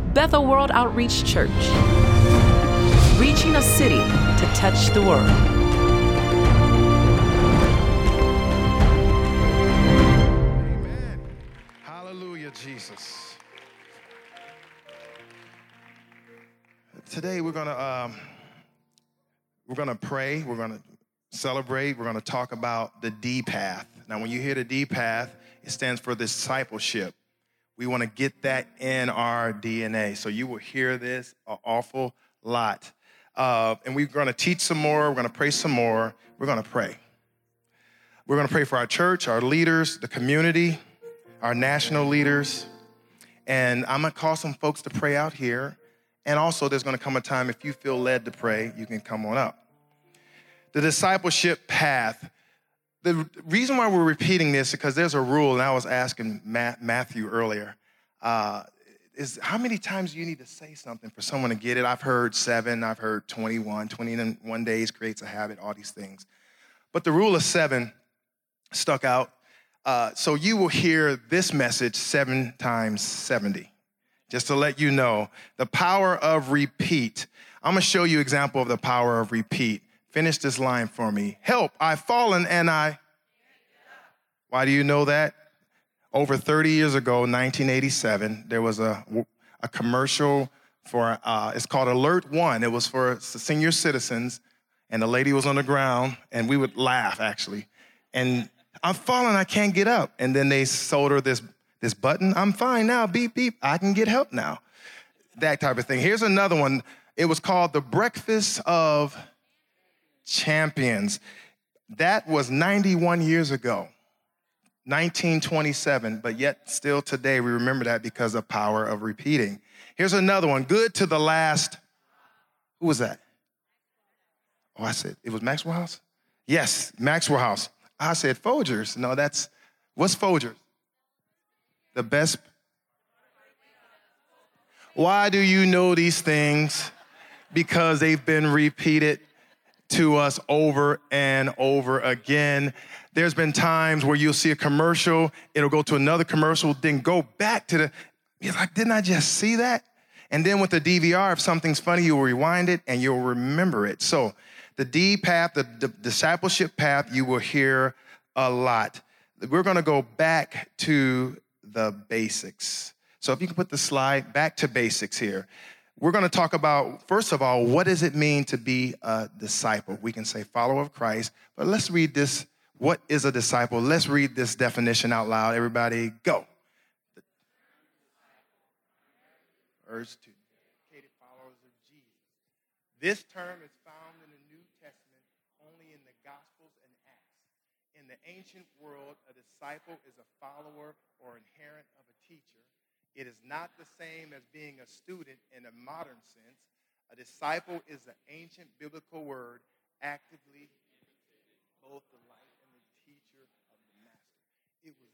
Bethel World Outreach Church, reaching a city to touch the world. Amen. Hallelujah, Jesus. Today we're gonna pray. We're gonna celebrate. We're gonna talk about the D path. Now, when you hear the D path, it stands for discipleship. We want to get that in our DNA. So you will hear this an awful lot. And we're going to teach some more. We're going to pray some more. We're going to pray. We're going to pray for our church, our leaders, the community, our national leaders. And I'm going to call some folks to pray out here. And also, there's going to come a time if you feel led to pray, you can come on up. The discipleship path. The reason why we're repeating this is because there's a rule, and I was asking Matthew earlier, is how many times do you need to say something for someone to get it? I've heard 7, I've heard 21. 21 days creates a habit, all these things. But the rule of 7 stuck out. So you will hear this message 7 times 70. Just to let you know, the power of repeat. I'm going to show you an example of the power of repeat. Finish this line for me. Help, I've fallen and I. Why do you know that? Over 30 years ago, 1987, there was a commercial for, it's called Alert One. It was for senior citizens, and the lady was on the ground, and we would laugh, actually. And I'm falling, I can't get up. And then they sold her this button. I'm fine now, beep, beep, I can get help now. That type of thing. Here's another one. It was called The Breakfast of Champions. That was 91 years ago, 1927, but yet still today we remember that because of power of repeating. Here's another one, Good to the Last. Who was that? Oh, I said, it was Maxwell House? Yes, Maxwell House. I said Folgers. No, what's Folgers? The best. Why do you know these things? Because they've been repeated to us over and over again. There's been times where you'll see a commercial, it'll go to another commercial, then go back to you're like, didn't I just see that? And then with the DVR, if something's funny, you'll rewind it and you'll remember it. So the D path, the discipleship path, you will hear a lot. We're gonna go back to the basics. So if you can put the slide back to basics here. We're going to talk about, first of all, what does it mean to be a disciple? We can say follower of Christ, but let's read this. What is a disciple? Let's read this definition out loud. Everybody, go. Urge to dedicated followers of Jesus. This term is found in the New Testament only in the Gospels and Acts. In the ancient world, a disciple is a follower or inherent of a teacher. It is not the same as being a student in a modern sense. A disciple is an ancient biblical word, actively imitated both the life and the teacher of the master. It was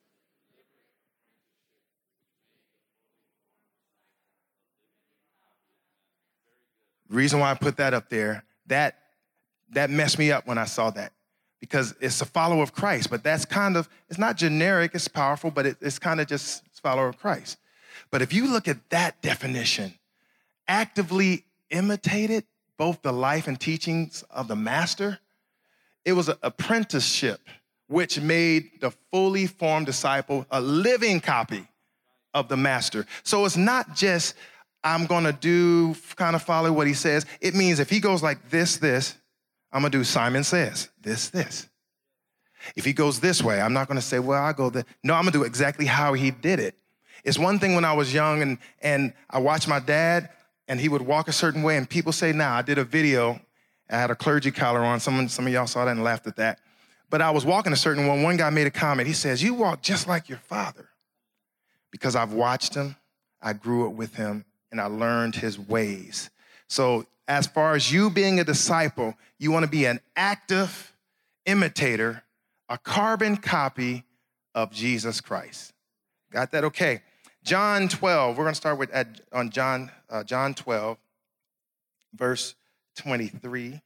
the reason why I put that up there, that messed me up when I saw that. Because it's a follower of Christ, but that's it's not generic, it's powerful, but it's kind of just follower of Christ. But if you look at that definition, actively imitated both the life and teachings of the master, it was an apprenticeship which made the fully formed disciple a living copy of the master. So it's not just, I'm gonna follow what he says. It means if he goes like this, I'm gonna do Simon Says, this. If he goes this way, I'm not gonna say, well, I'll go there. No, I'm gonna do exactly how he did it. It's one thing when I was young and I watched my dad and he would walk a certain way and people say, I did a video, I had a clergy collar on, some of y'all saw that and laughed at that. But I was walking a certain way. One guy made a comment, he says, you walk just like your father. Because I've watched him, I grew up with him, and I learned his ways. So as far as you being a disciple, you wanna be an active imitator, a carbon copy of Jesus Christ. Got that? Okay. John 12, we're going to start with John 12, verse 23.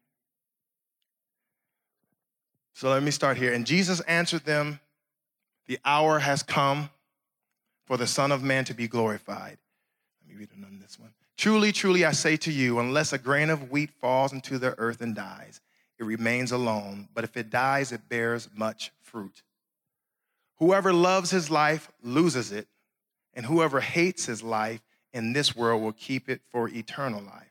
So let me start here. And Jesus answered them, the hour has come for the Son of Man to be glorified. Let me read it on this one. Truly, truly, I say to you, unless a grain of wheat falls into the earth and dies, it remains alone. But if it dies, it bears much fruit. Whoever loves his life loses it, and whoever hates his life in this world will keep it for eternal life.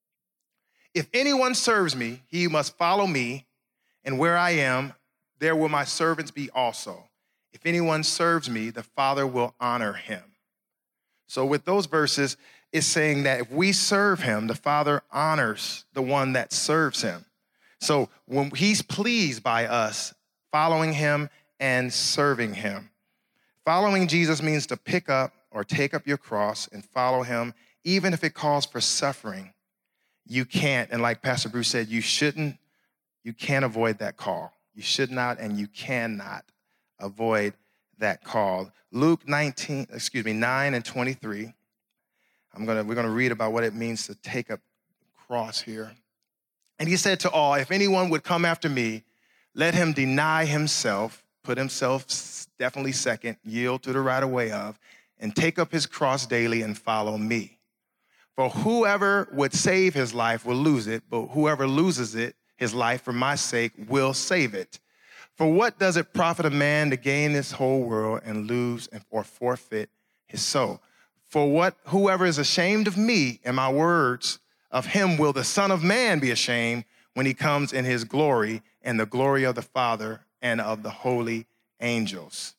If anyone serves me, he must follow me, and where I am, there will my servants be also. If anyone serves me, the Father will honor him. So with those verses, it's saying that if we serve him, the Father honors the one that serves him. So when he's pleased by us following him and serving him. Following Jesus means to pick up or take up your cross and follow him, even if it calls for suffering. You can't, and like Pastor Bruce said, you can't avoid that call. You should not and you cannot avoid that call. Luke 9 and 23. We're gonna read about what it means to take up the cross here. And he said to all, if anyone would come after me, let him deny himself, put himself definitely second, yield to the right of way of, and take up his cross daily and follow me. For whoever would save his life will lose it, but whoever loses it, his life for my sake, will save it. For what does it profit a man to gain this whole world and lose or forfeit his soul? For whoever is ashamed of me and my words, of him will the Son of Man be ashamed when he comes in his glory and the glory of the Father and of the holy angels.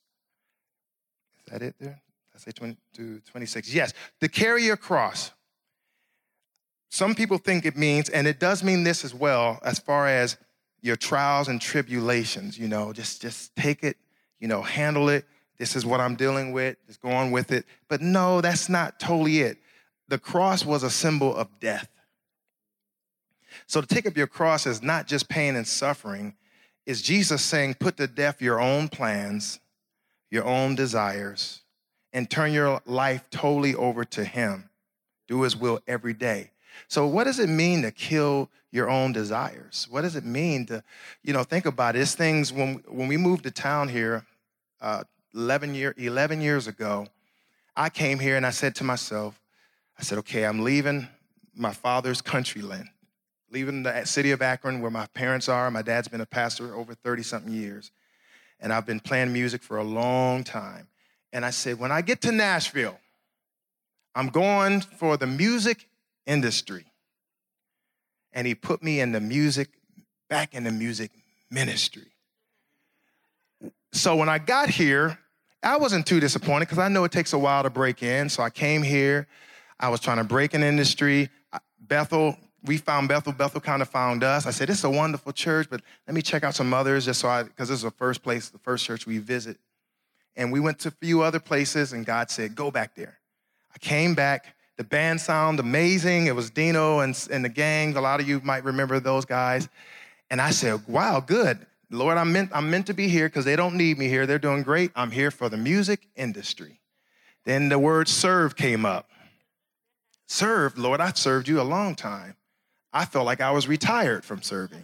Is that it there? I say 26. Yes, to carry your cross. Some people think it means, and it does mean this as well, as far as your trials and tribulations, just take it, handle it. This is what I'm dealing with, just go on with it. But no, that's not totally it. The cross was a symbol of death. So to take up your cross is not just pain and suffering. It's Jesus saying, put to death your own plans, your own desires, and turn your life totally over to him. Do his will every day. So what does it mean to kill your own desires? What does it mean to, think about it. It's things, when we moved to town here 11 years ago, I came here and I said to myself, okay, I'm leaving my father's country land, leaving the city of Akron where my parents are. My dad's been a pastor over 30-something years, and I've been playing music for a long time. And I said, when I get to Nashville, I'm going for the music industry. And he put me back in the music ministry. So when I got here, I wasn't too disappointed because I know it takes a while to break in. So I came here. I was trying to break an industry. We found Bethel. Bethel kind of found us. I said, this is a wonderful church, but let me check out some others because this is the first church we visit. And we went to a few other places, and God said, go back there. I came back. The band sounded amazing. It was Dino and the gang. A lot of you might remember those guys. And I said, wow, good. Lord, I'm meant to be here because they don't need me here. They're doing great. I'm here for the music industry. Then the word serve came up. Serve, Lord, I've served you a long time. I felt like I was retired from serving.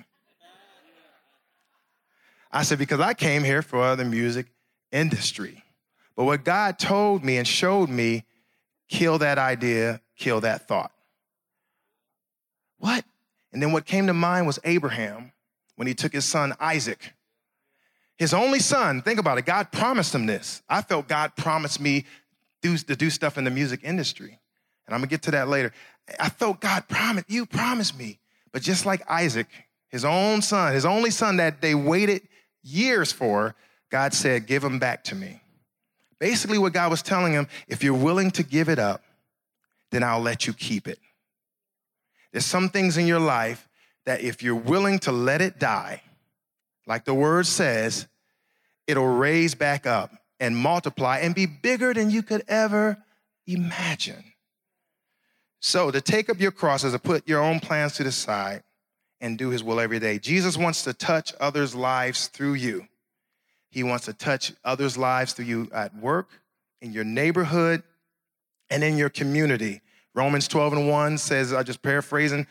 I said, because I came here for the music industry. But what God told me and showed me, kill that idea, kill that thought. What? And then what came to mind was Abraham when he took his son Isaac. His only son, think about it, God promised him this. I felt God promised me to do stuff in the music industry. And I'm gonna get to that later. I felt God promised me. But just like Isaac, his own son, his only son that they waited years for, God said, give him back to me. Basically what God was telling him, if you're willing to give it up, then I'll let you keep it. There's some things in your life that if you're willing to let it die, like the word says, it'll raise back up and multiply and be bigger than you could ever imagine. So to take up your cross is to put your own plans to the side and do his will every day. Jesus wants to touch others' lives through you. He wants to touch others' lives through you at work, in your neighborhood, and in your community. Romans 12:1 says, I'm just paraphrasing,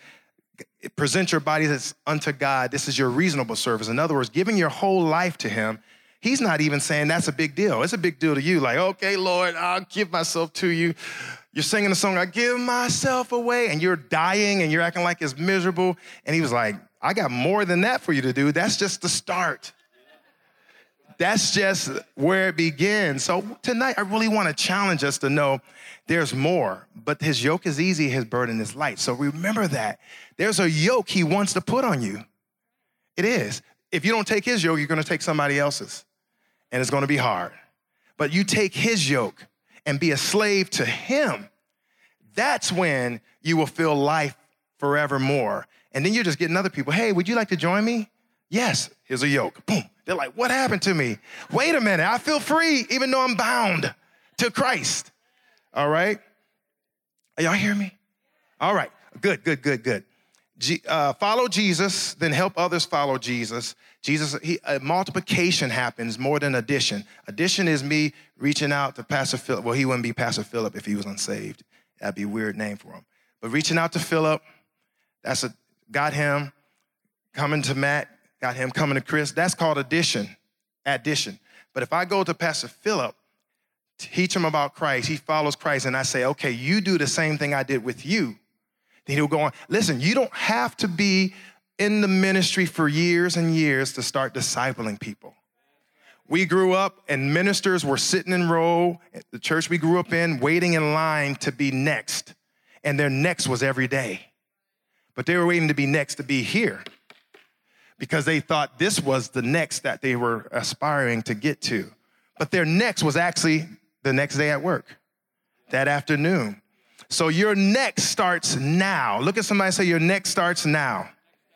present your bodies unto God. This is your reasonable service. In other words, giving your whole life to him, He's not even saying that's a big deal. It's a big deal to you. Like, okay, Lord, I'll give myself to you. You're singing the song, I give myself away, and you're dying and you're acting like it's miserable. And he was like, I got more than that for you to do. That's just the start. That's just where it begins. So tonight, I really want to challenge us to know there's more, but his yoke is easy, his burden is light. So remember that. There's a yoke he wants to put on you. It is. If you don't take his yoke, you're going to take somebody else's, and it's going to be hard. But you take his yoke and be a slave to him. That's when you will feel life forevermore. And then you're just getting other people, hey, would you like to join me? Yes, here's a yoke. Boom. They're like, what happened to me? Wait a minute, I feel free even though I'm bound to Christ. All right? Are y'all hear me? All right, good. Follow Jesus, then help others follow Jesus. Multiplication happens more than addition. Addition is me reaching out to Pastor Philip. Well, he wouldn't be Pastor Philip if he was unsaved. That'd be a weird name for him. But reaching out to Philip, got him coming to Matt, got him coming to Chris. That's called addition. But if I go to Pastor Philip, teach him about Christ, he follows Christ, and I say, okay, you do the same thing I did with you. Then he'll go on. Listen, you don't have to be in the ministry for years and years to start discipling people. We grew up and ministers were sitting in row at the church we grew up in, waiting in line to be next. And their next was every day. But they were waiting to be next to be here because they thought this was the next that they were aspiring to get to. But their next was actually the next day at work, that afternoon. So your next starts now. Look at somebody and say, your next starts now.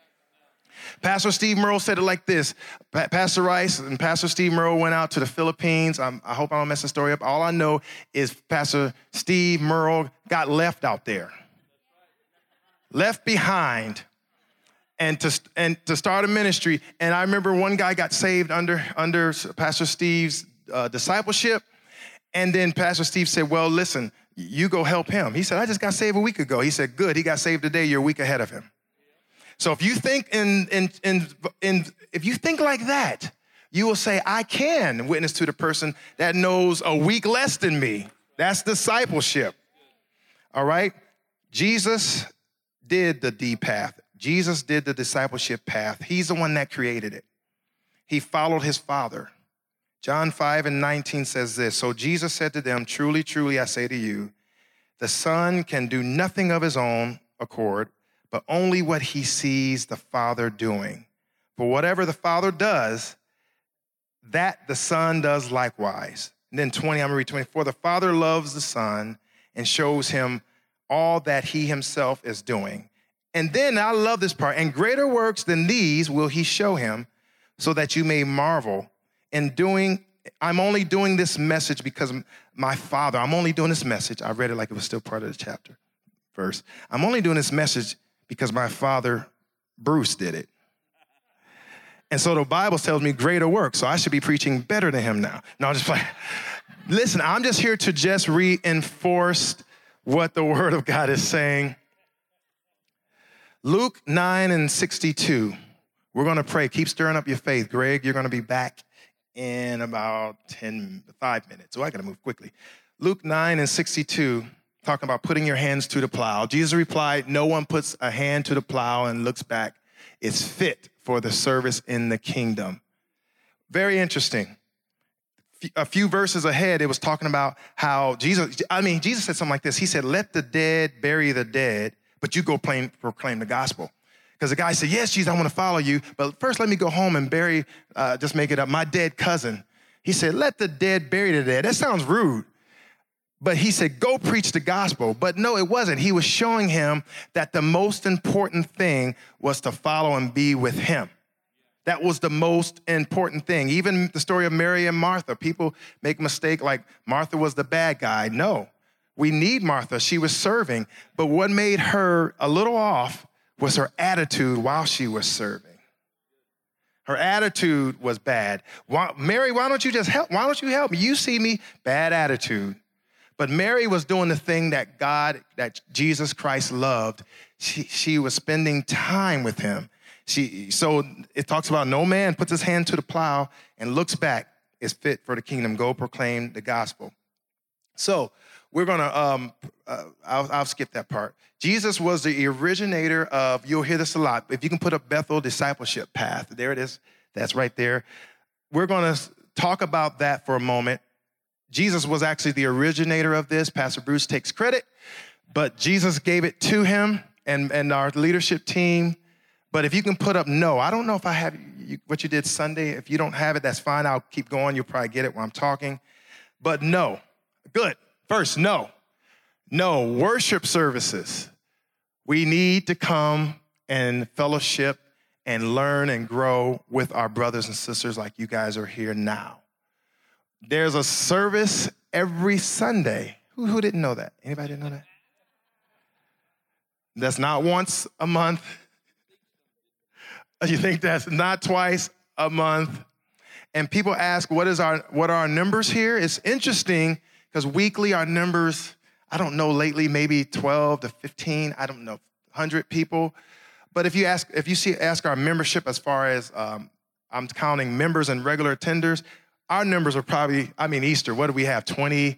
Pastor Steve Merle said it like this. Pastor Rice and Pastor Steve Merle went out to the Philippines. I hope I don't mess the story up. All I know is Pastor Steve Merle got left out there. Left behind and to start a ministry. And I remember one guy got saved under Pastor Steve's discipleship. And then Pastor Steve said, well, listen, you go help him. He said, I just got saved a week ago. He said, good. He got saved today. You're a week ahead of him. So if you think if you think like that, you will say, I can witness to the person that knows a week less than me. That's discipleship. All right? Jesus did the D path. Jesus did the discipleship path. He's the one that created it. He followed his Father. John 5:19 says this, so Jesus said to them, truly, truly, I say to you, the Son can do nothing of his own accord, but only what he sees the Father doing. For whatever the Father does, that the Son does likewise. And then 20, I'm gonna read 24. The Father loves the Son and shows him all that he himself is doing. And then I love this part, and greater works than these will he show him, so that you may marvel. I'm only doing this message because my Father, I'm only doing this message. I read it like it was still part of the chapter, verse. I'm only doing this message because my father, Bruce, did it. And so the Bible tells me greater work, so I should be preaching better than him now. No, I'm just playing. Listen, I'm just here to just reinforce what the Word of God is saying. Luke 9:62. We're going to pray. Keep stirring up your faith. Greg, you're going to be back in about 5 minutes. So I got to move quickly. Luke 9:62. Talking about putting your hands to the plow. Jesus replied, no one puts a hand to the plow and looks back. It's fit for the service in the kingdom. Very interesting. A few verses ahead, it was talking about how Jesus said something like this. He said, let the dead bury the dead, but you go proclaim the gospel. Because the guy said, yes, Jesus, I want to follow you, but first let me go home and bury, just make it up, my dead cousin. He said, let the dead bury the dead. That sounds rude. But he said, go preach the gospel. But no, it wasn't. He was showing him that the most important thing was to follow and be with him. That was the most important thing. Even the story of Mary and Martha, people make a mistake like Martha was the bad guy. No, we need Martha. She was serving. But what made her a little off was her attitude while she was serving. Her attitude was bad. Mary, why don't you just help? Why don't you help me? You see me, bad attitude. But Mary was doing the thing that Jesus Christ loved. She was spending time with him. So it talks about no man puts his hand to the plow and looks back. is fit for the kingdom. Go proclaim the gospel. So we're going to, I'll skip that part. Jesus was the originator of, you'll hear this a lot, if you can put up Bethel discipleship path. There it is. That's right there. We're going to talk about that for a moment. Jesus was actually the originator of this. Pastor Bruce takes credit, but Jesus gave it to him and our leadership team. But if you can put up no, I don't know if I have what you did Sunday. If you don't have it, that's fine. I'll keep going. You'll probably get it while I'm talking. But no. Good. First, no. No, worship services. We need to come and fellowship and learn and grow with our brothers and sisters like you guys are here now. There's a service every Sunday. Who didn't know that? Anybody didn't know that? That's not once a month. You think that's not twice a month? And people ask, what are our numbers here? It's interesting because weekly our numbers, I don't know lately, maybe 12 to 15, I don't know, 100 people. But if you ask our membership as far as I'm counting members and regular attenders, our numbers are probably, Easter, what do we have, 20?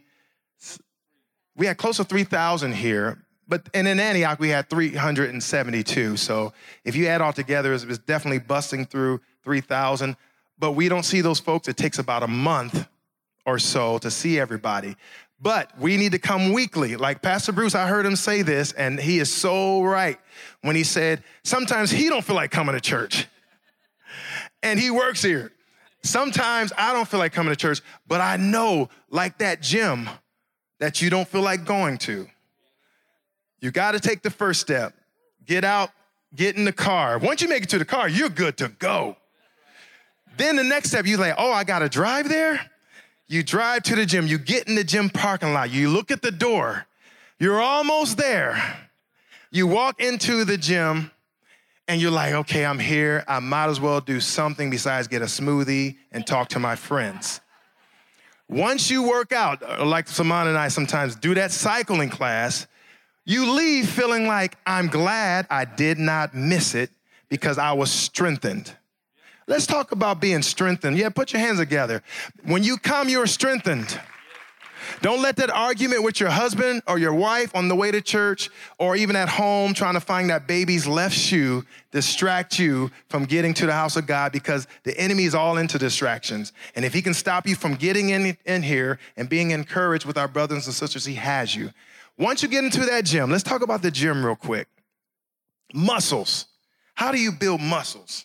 We had close to 3,000 here. And in Antioch, we had 372. So if you add all together, it's definitely busting through 3,000. But we don't see those folks. It takes about a month or so to see everybody. But we need to come weekly. Like Pastor Bruce, I heard him say this, and he is so right when he said, sometimes he don't feel like coming to church. And he works here. Sometimes I don't feel like coming to church, but I know, like that gym, that you don't feel like going to. You got to take the first step. Get out, get in the car. Once you make it to the car, you're good to go. Then the next step, you're like, oh, I got to drive there? You drive to the gym. You get in the gym parking lot. You look at the door. You're almost there. You walk into the gym, and you're like, okay, I'm here. I might as well do something besides get a smoothie and talk to my friends. Once you work out, like Saman and I sometimes do that cycling class, you leave feeling like, I'm glad I did not miss it because I was strengthened. Let's talk about being strengthened. Yeah, put your hands together. When you come, you're strengthened. Don't let that argument with your husband or your wife on the way to church or even at home trying to find that baby's left shoe distract you from getting to the house of God, because the enemy is all into distractions. And if he can stop you from getting in here and being encouraged with our brothers and sisters, he has you. Once you get into that gym, let's talk about the gym real quick. Muscles. How do you build muscles?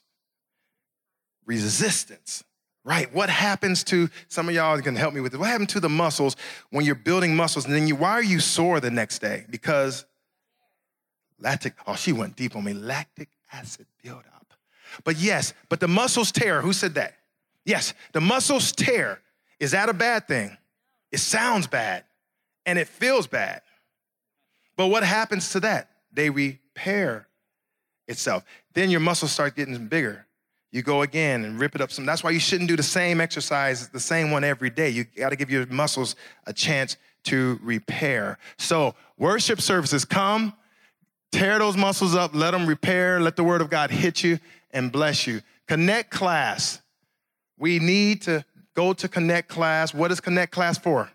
Resistance, right? What happens to, some of y'all can help me with it. What happened to the muscles when you're building muscles and then why are you sore the next day? Because she went deep on me. Lactic acid buildup. But the muscles tear. Who said that? Yes, the muscles tear. Is that a bad thing? It sounds bad and it feels bad. But what happens to that? They repair itself. Then your muscles start getting bigger. You go again and rip it up some. That's why you shouldn't do the same exercise, the same one every day. You got to give your muscles a chance to repair. So worship services, come, tear those muscles up, let them repair, let the word of God hit you and bless you. Connect class. We need to go to Connect class. What is Connect class for?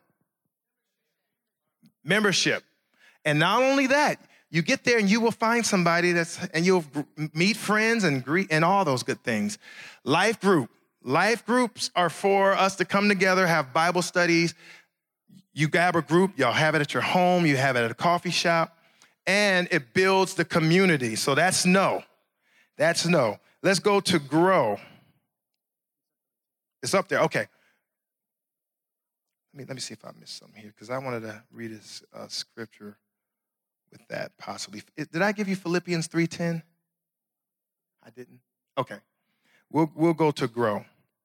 Membership. And not only that, you get there and you will find somebody and you'll meet friends and greet and all those good things. Life group. Life groups are for us to come together, have Bible studies. You grab a group, y'all have it at your home, you have it at a coffee shop, and it builds the community. So that's no. That's no. Let's go to grow. It's up there. Okay. Let me see if I missed something here, because I wanted to read a scripture with that possibly. Did I give you Philippians 3:10? I didn't? Okay. We'll go to grow.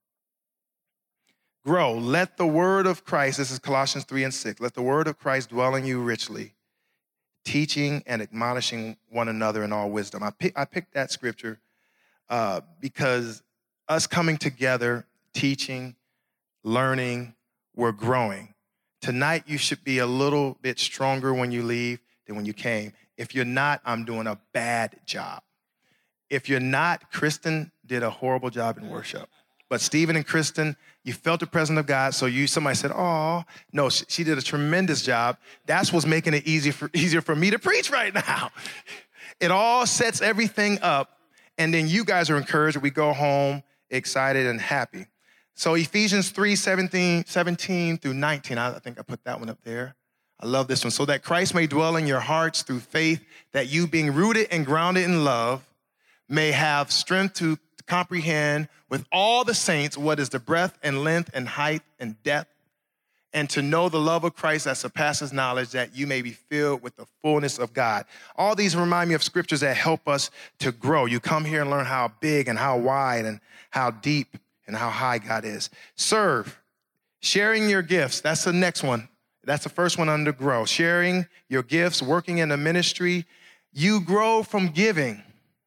Grow. Let the word of Christ, this is Colossians 3:6, let the word of Christ dwell in you richly, teaching and admonishing one another in all wisdom. I picked that scripture because us coming together, teaching, learning, we're growing. Tonight, you should be a little bit stronger when you leave than when you came. If you're not, I'm doing a bad job. If you're not, Kristen did a horrible job in worship. But Stephen and Kristen, you felt the presence of God, so somebody said, oh, no, she did a tremendous job. That's what's making it easier for me to preach right now. It all sets everything up, and then you guys are encouraged. We go home excited and happy. So Ephesians 3:17 through 19, I think I put that one up there. I love this one. So that Christ may dwell in your hearts through faith, that you being rooted and grounded in love may have strength to comprehend with all the saints what is the breadth and length and height and depth, and to know the love of Christ that surpasses knowledge, that you may be filled with the fullness of God. All these remind me of scriptures that help us to grow. You come here and learn how big and how wide and how deep and how high God is. Serve, sharing your gifts. That's the next one. That's the first one under grow. Sharing your gifts, working in the ministry. You grow from giving.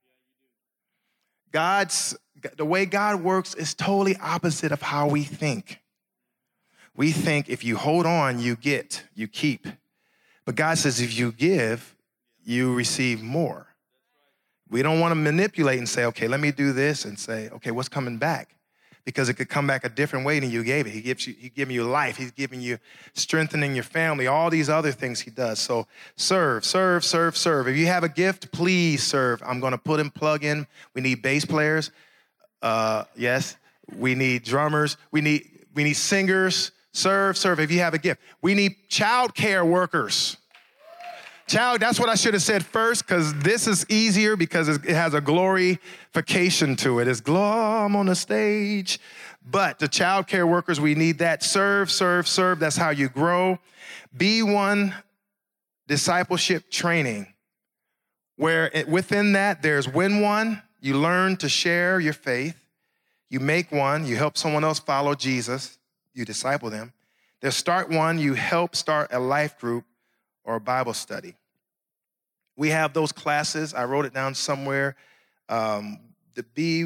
The way God works is totally opposite of how we think. We think if you hold on, you get, you keep. But God says if you give, you receive more. We don't want to manipulate and say, okay, let me do this and say, okay, what's coming back? Because it could come back a different way than you gave it. He's giving you life. He's giving you strengthening your family, all these other things he does. So serve. If you have a gift, please serve. I'm going to plug in. We need bass players. Yes. We need drummers. We need singers. Serve. If you have a gift. We need child care workers. That's what I should have said first, because this is easier because it has a glorification to it. It's glom on the stage. But the child care workers, we need that. Serve. That's how you grow. B1 discipleship training, where within that there's win one. You learn to share your faith. You make one. You help someone else follow Jesus. You disciple them. There's start one. You help start a life group or a Bible study. We have those classes. I wrote it down somewhere. The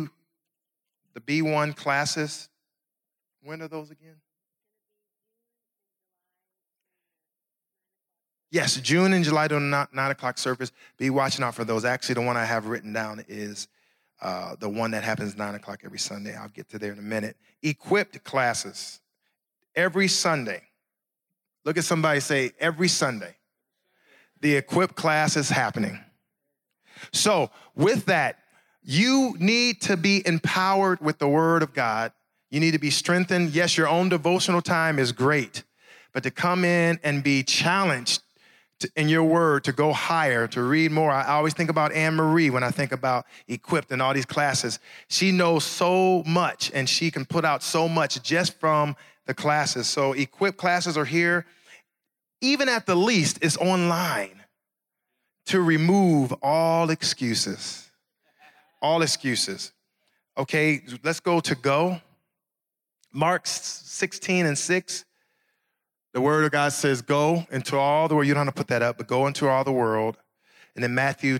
B1 classes. When are those again? Yes, June and July, 9 o'clock service. Be watching out for those. Actually, the one I have written down is the one that happens 9 o'clock every Sunday. I'll get to there in a minute. Equipped classes. Every Sunday. Look at somebody, say, every Sunday. The equipped class is happening. So with that, you need to be empowered with the word of God. You need to be strengthened. Yes, your own devotional time is great, but to come in and be challenged in your word, to go higher, to read more. I always think about Anne Marie when I think about equipped and all these classes. She knows so much, and she can put out so much just from the classes. So equipped classes are here. Even at the least, it's online to remove all excuses. All excuses. Okay, let's go to go. Mark 16:6. The word of God says, go into all the world. You don't have to put that up, but go into all the world. And then Matthew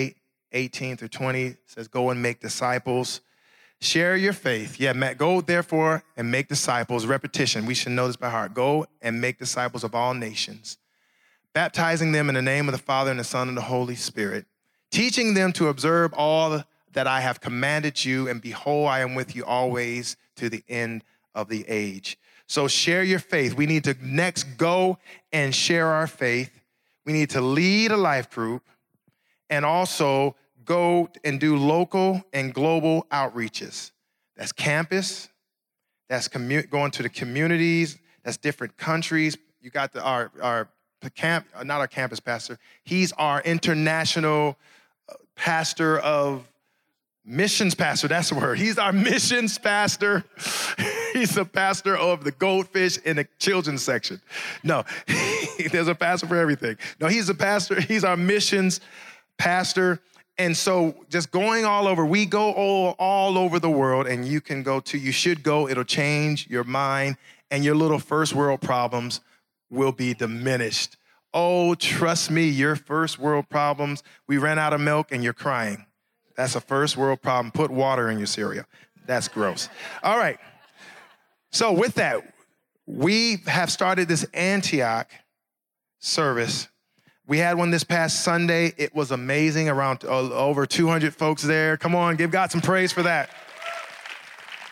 28:18-20 says, go and make disciples. Share your faith. Yeah, Matt, go therefore and make disciples. Repetition. We should know this by heart. Go and make disciples of all nations, baptizing them in the name of the Father and the Son and the Holy Spirit, teaching them to observe all that I have commanded you, and behold, I am with you always to the end of the age. So share your faith. We need to next go and share our faith. We need to lead a life group and also go and do local and global outreaches. That's campus. That's going to the communities. That's different countries. You got our not our campus pastor. He's our international pastor of missions pastor. That's the word. He's our missions pastor. He's the pastor of the goldfish in the children's section. No, there's a pastor for everything. No, he's a pastor. He's our missions pastor. And so just going all over, we go all over the world, and you can go to, you should go. It'll change your mind, and your little first world problems will be diminished. Oh, trust me, your first world problems, we ran out of milk and you're crying. That's a first world problem. Put water in your cereal. That's gross. All right. So with that, we have started this Antioch service. We had one this past Sunday. It was amazing, around over 200 folks there. Come on, give God some praise for that.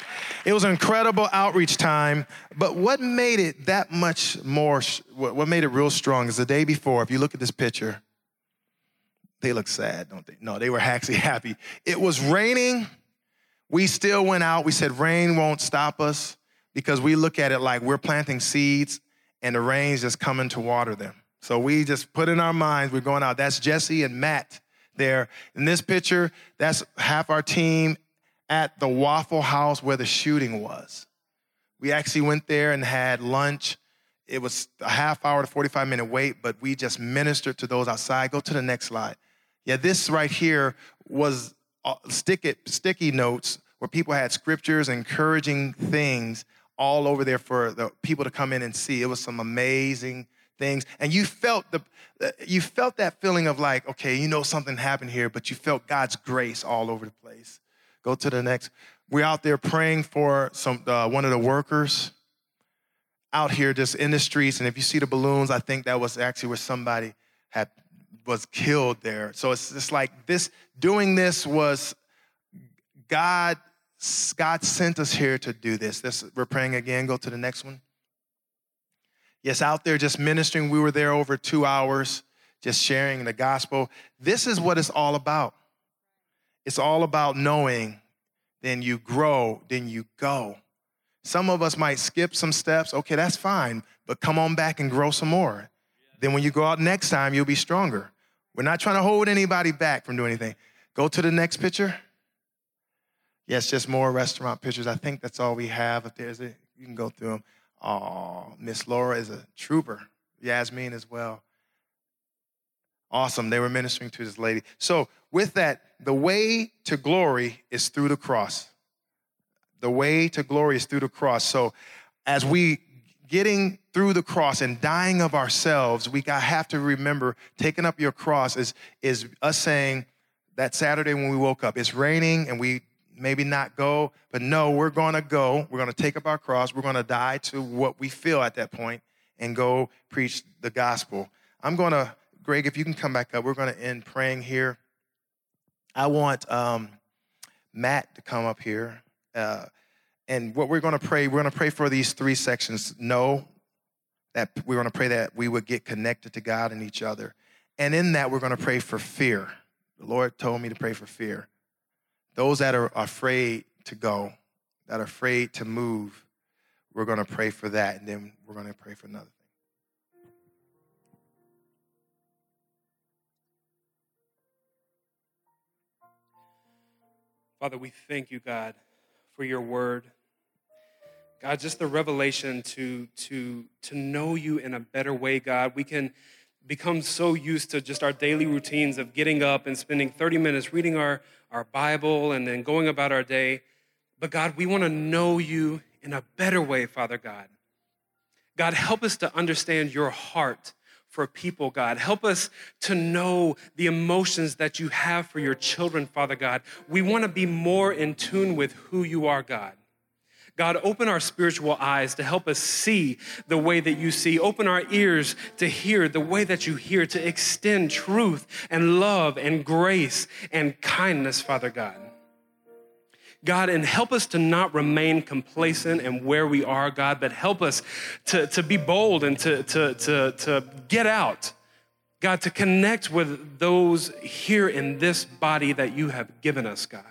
It was an incredible outreach time, but what made it that much more, what made it real strong is the day before, if you look at this picture, they look sad, don't they? No, they were actually happy. It was raining. We still went out. We said rain won't stop us because we look at it like we're planting seeds and the rain's just coming to water them. So we just put in our minds, we're going out. That's Jesse and Matt there. In this picture, that's half our team at the Waffle House where the shooting was. We actually went there and had lunch. It was a half hour to 45-minute wait, but we just ministered to those outside. Go to the next slide. Yeah, this right here was sticky notes where people had scriptures, encouraging things all over there for the people to come in and see. It was some amazing things. And you felt that feeling of like, okay, you know something happened here, but you felt God's grace all over the place. Go to the next. We're out there praying for one of the workers out here just in the streets. And if you see the balloons, I think that was actually where somebody was killed there. So it's just like this, doing this was God sent us here to do this. We're praying again. Go to the next one. Yes, out there just ministering. We were there over 2 hours, just sharing the gospel. This is what it's all about. It's all about knowing, then you grow, then you go. Some of us might skip some steps. Okay, that's fine, but come on back and grow some more. Then when you go out next time, you'll be stronger. We're not trying to hold anybody back from doing anything. Go to the next picture. Yes, just more restaurant pictures. I think that's all we have. If there's it, you can go through them. Oh, Miss Laura is a trooper. Yasmin as well. Awesome. They were ministering to this lady. So with that, the way to glory is through the cross. The way to glory is through the cross. So as we getting through the cross and dying of ourselves, we have to remember taking up your cross is us saying that Saturday when we woke up, it's raining and we maybe not go, but no, we're going to go. We're going to take up our cross. We're going to die to what we feel at that point and go preach the gospel. Greg, if you can come back up, we're going to end praying here. I want Matt to come up here. And what we're going to pray for these 3 sections. Know that we're going to pray that we would get connected to God and each other. And in that, we're going to pray for fear. The Lord told me to pray for fear. Those that are afraid to go, that are afraid to move, we're going to pray for that, and then we're going to pray for another thing. Father, we thank you, God, for your word. God, just the revelation to know you in a better way, God. We can become so used to just our daily routines of getting up and spending 30 minutes reading our Bible and then going about our day. But God, we want to know you in a better way, Father God. God, help us to understand your heart for people, God. Help us to know the emotions that you have for your children, Father God. We want to be more in tune with who you are, God. God, open our spiritual eyes to help us see the way that you see. Open our ears to hear the way that you hear, to extend truth and love and grace and kindness, Father God. God, and help us to not remain complacent in where we are, God, but help us to be bold and to get out. God, to connect with those here in this body that you have given us, God.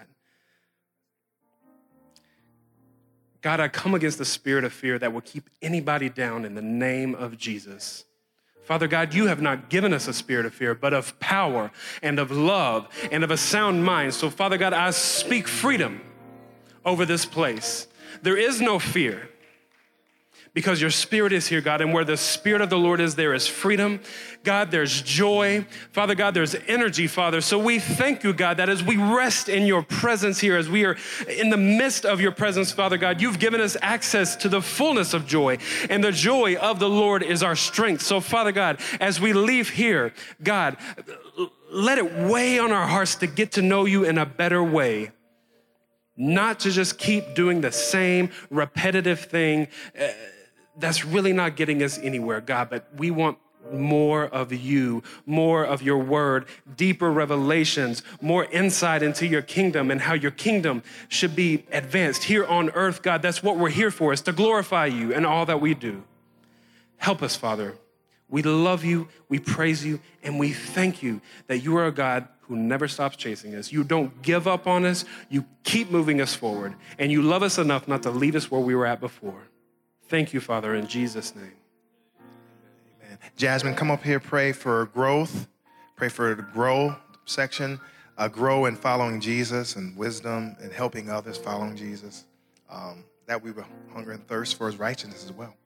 God, I come against the spirit of fear that will keep anybody down in the name of Jesus. Father God, you have not given us a spirit of fear, but of power and of love and of a sound mind. So Father God, I speak freedom over this place. There is no fear because your spirit is here, God, and where the spirit of the Lord is, there is freedom. God, there's joy. Father God, there's energy, Father. So we thank you, God, that as we rest in your presence here, as we are in the midst of your presence, Father God, you've given us access to the fullness of joy, and the joy of the Lord is our strength. So Father God, as we leave here, God, let it weigh on our hearts to get to know you in a better way. Not to just keep doing the same repetitive thing that's really not getting us anywhere, God, but we want more of you, more of your word, deeper revelations, more insight into your kingdom and how your kingdom should be advanced here on earth, God. That's what we're here for, is to glorify you in all that we do. Help us, Father. We love you, we praise you, and we thank you that you are a God who never stops chasing us. You don't give up on us. You keep moving us forward, and you love us enough not to leave us where we were at before. Thank you, Father, in Jesus' name. Amen. Jasmine, come up here, pray for growth. Pray for the grow section. Grow in following Jesus and wisdom and helping others following Jesus. That we will hunger and thirst for his righteousness as well.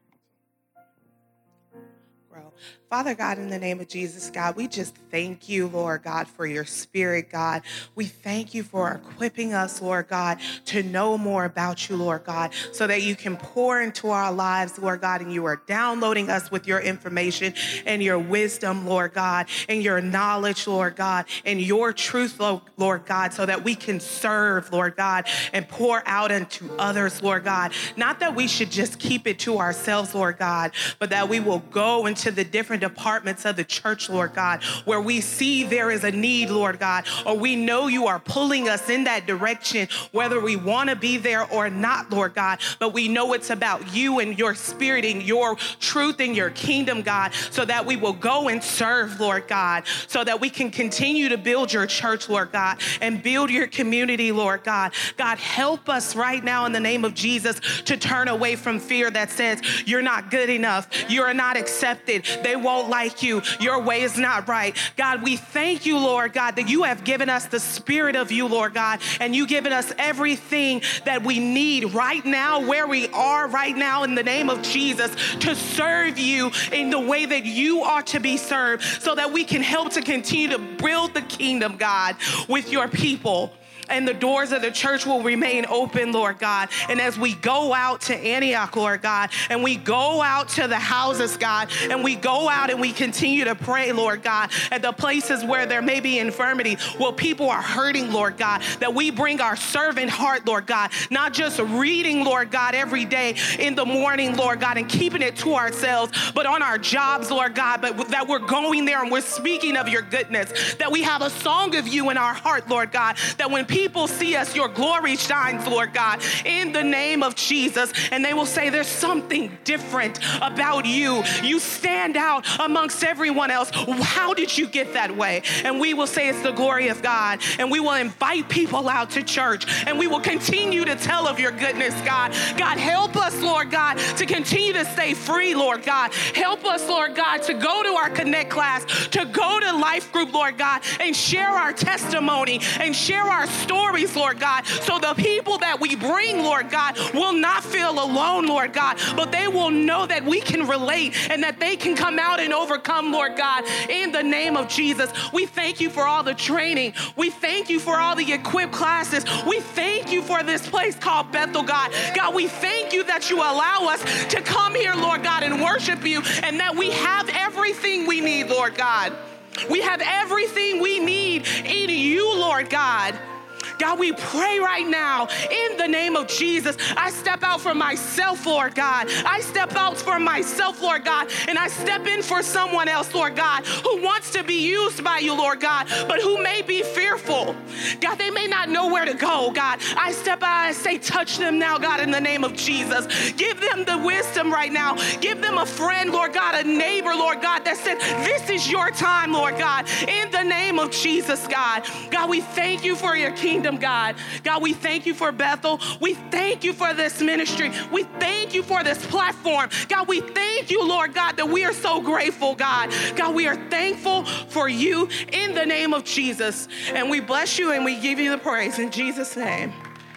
Father God, in the name of Jesus, God, we just thank you, Lord God, for your spirit, God. We thank you for equipping us, Lord God, to know more about you, Lord God, so that you can pour into our lives, Lord God, and you are downloading us with your information and your wisdom, Lord God, and your knowledge, Lord God, and your truth, Lord God, so that we can serve, Lord God, and pour out into others, Lord God. Not that we should just keep it to ourselves, Lord God, but that we will go into the different departments of the church, Lord God, where we see there is a need, Lord God, or we know you are pulling us in that direction, whether we want to be there or not, Lord God, but we know it's about you and your spirit and your truth and your kingdom, God, so that we will go and serve, Lord God, so that we can continue to build your church, Lord God, and build your community, Lord God. God, help us right now in the name of Jesus to turn away from fear that says you're not good enough, you're not accepted, they won't like you, your way is not right. God, we thank you, Lord God, that you have given us the spirit of you, Lord God, and you given us everything that we need right now, where we are right now in the name of Jesus, to serve you in the way that you are to be served, so that we can help to continue to build the kingdom, God, with your people. And the doors of the church will remain open, Lord God. And as we go out to Antioch, Lord God, and we go out to the houses, God, and we go out and we continue to pray, Lord God, at the places where there may be infirmity, where people are hurting, Lord God, that we bring our servant heart, Lord God, not just reading, Lord God, every day in the morning, Lord God, and keeping it to ourselves, but on our jobs, Lord God, but that we're going there and we're speaking of your goodness, that we have a song of you in our heart, Lord God, that when people see us, your glory shines, Lord God, in the name of Jesus, and they will say there's something different about you. You stand out amongst everyone else. How did you get that way? And we will say it's the glory of God, and we will invite people out to church, and we will continue to tell of your goodness, God. God, help us, Lord God, to continue to stay free, Lord God. Help us, Lord God, to go to our Connect class, to go to Life Group, Lord God, and share our testimony and share our stories, Lord God, so the people that we bring, Lord God, will not feel alone, Lord God, but they will know that we can relate and that they can come out and overcome, Lord God, in the name of Jesus. We thank you for all the training. We thank you for all the equipped classes. We thank you for this place called Bethel, God. God, we thank you that you allow us to come here, Lord God, and worship you, and that we have everything we need, Lord God. We have everything we need in you, Lord God. God, we pray right now in the name of Jesus. I step out for myself, Lord God. I step out for myself, Lord God, and I step in for someone else, Lord God, who wants to be used by you, Lord God, but who may be fearful. God, they may not know where to go, God. I step out and say, touch them now, God, in the name of Jesus. Give them the wisdom right now. Give them a friend, Lord God, a neighbor, Lord God, that said, this is your time, Lord God, in the name of Jesus, God. God, we thank you for your kingdom, God. God, we thank you for Bethel. We thank you for this ministry. We thank you for this platform. God, we thank you, Lord God, that we are so grateful, God. God, we are thankful for you in the name of Jesus. And we bless you and we give you the praise in Jesus' name.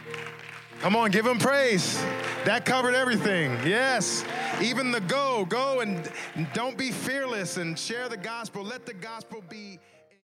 Come on, give him praise. That covered everything. Yes. Even the go and don't be fearless and share the gospel. Let the gospel be